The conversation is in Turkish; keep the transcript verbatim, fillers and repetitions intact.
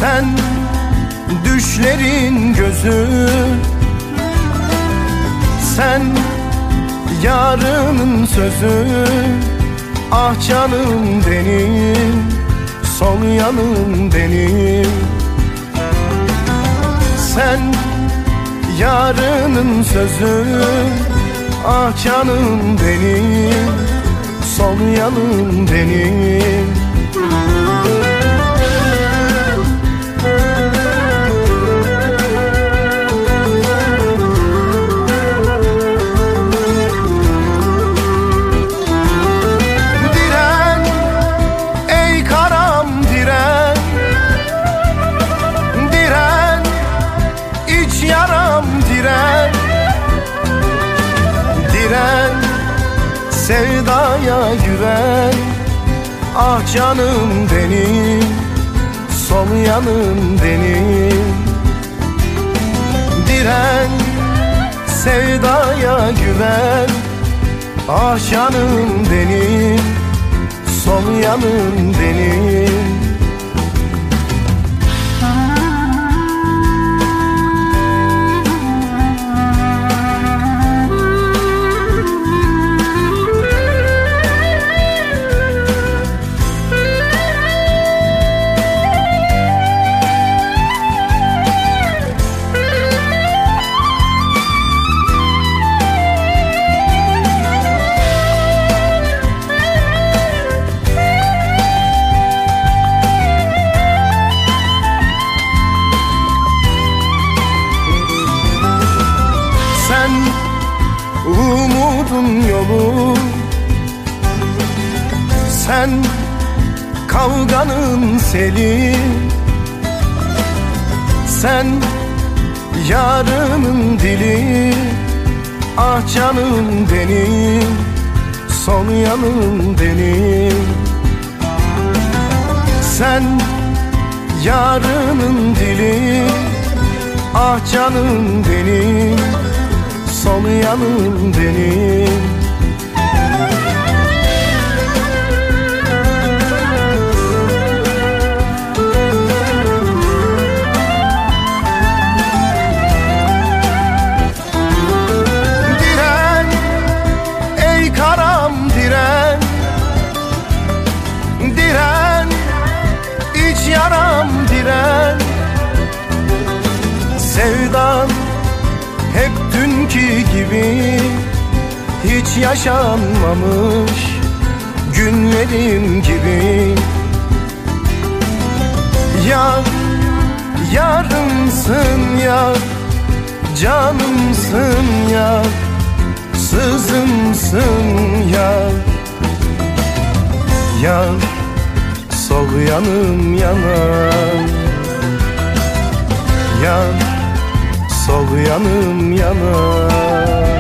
Sen düşlerin gözü, sen yarının sözü. Ah canım benim, sol yanım benim. Sen yarının sözü, ah canım benim, sol yanım benim. Sevdaya güven, ah canım benim, sol yanım benim. Diren, sevdaya güven, ah canım benim, sol yanım benim. Umudun yolu, sen kavganın seli. Sen yarının dili, ah canım benim, sol yanım benim. Sen yarının dili, ah canım benim, sol yanım benim. Diren, ey karam diren. Diren, iç yaram diren. Sevdan hep dünkü gibi, hiç yaşanmamış günlerim gibi. Yar, yarımsın yar, canımsın yar, sızımsın yar. Yar, sol yanım yanar. Yar, sol yanım yanar.